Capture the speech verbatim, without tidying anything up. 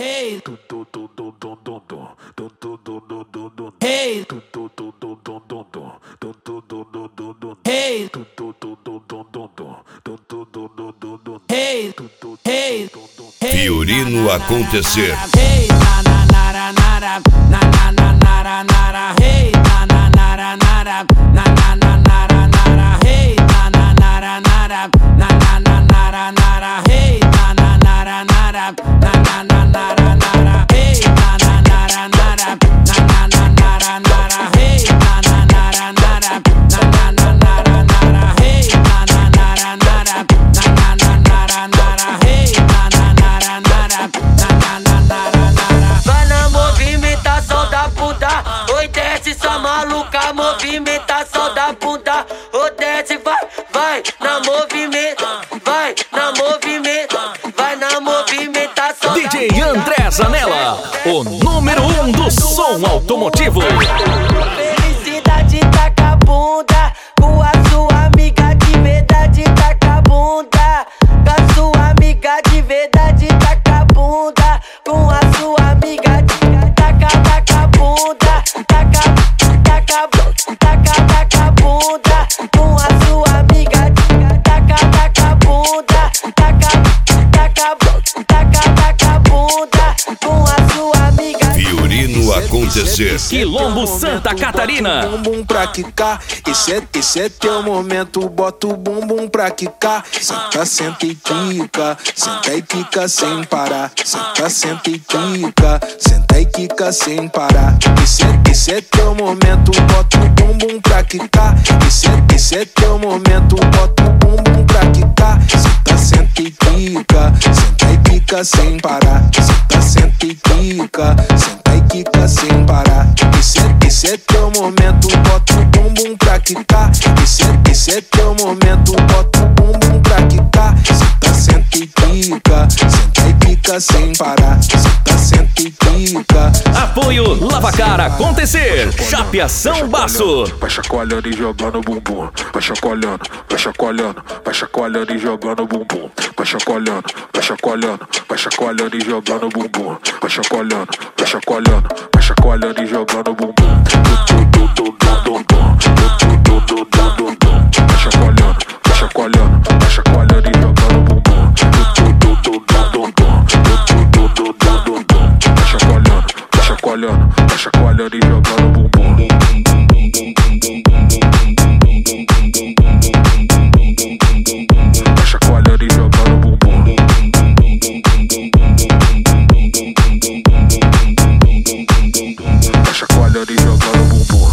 Hey, tu tu tu tu tu tu tu tu tu tu tu tu tu. Hey, tu tu tu tu tu tu tu tu tu tu tu tu tu. Hey, tu tu tu tu tu tu tu tu tu tu tu tu tu. Hey, tu tu hey Fiorino Acontecer. Hey, na na na na na na na na na na. Hey, na na na na na na na na na. Hey, na na na na na na na na na na. Hey, na na na na na na na na na. Hey, na na na na na na na na na na. Hey, na na na na na na na na na. Hey, na na na na na na na na. Hey, na na na na na na. Vai na movimentação da bunda, oi desce sua maluca, movimentação da bunda, oi desce, vai, vai na movimento, vai na movimento, vai na movimentação. D J André Zanella, o número um do som automotivo. Felicidade taca a bunda, com a sua amiga de verdade taca a bunda, com a sua amiga de verdade taca a bunda, com a sua amiga de taca taca a bunda, taca taca taca taca a bunda, com a sua amiga de taca taca a bunda, taca taca taca taca a bunda, com a sua amiga. Fiorino Acontecer. Quilombo, Santa Catarina. Bumbum pra quicar, esse é, esse é teu momento. Bota o bumbum pra quicar. Senta, senta e quica, senta e quica sem parar. Senta, senta e quica, senta e quica sem parar. Esse é, esse é teu momento. Bota o bumbum pra quicar. Esse é, esse é teu momento. Bota o bumbum pra quicar. Senta, senta e quica, senta e quica sem parar. Senta, senta e quica, senta e quica sem parar. Esse é, esse é teu momento, bota o bumbum pra quicar. Esse é, esse é teu momento, bota o bumbum pra quicar. Senta, senta e quica, senta e quica sem parar. Senta, senta e quica. Apoio Lavacar Acontecer, Chapeação Baço. Vai chacoalhando e jogando bumbum. Vai chacoalhando, vai chacoalhando, vai chacoalhando e jogando bumbum. Vai chacoalhando, vai chacoalhando, vai chacoalhando e jogando bumbum. Vai chacoalhando, vai chacoalhando, vai chacoalhando e jogando bumbum. Vai chacoalhando, vai chacoalhando, vai chacoalhando e jogando bumbum. Vai chacoalhando, vai chacoalhando, vai chacoalhando e jogando bumbum. Vai chacoalhando e jogando bumbum. Vai chacoalhando e jogando bumbum.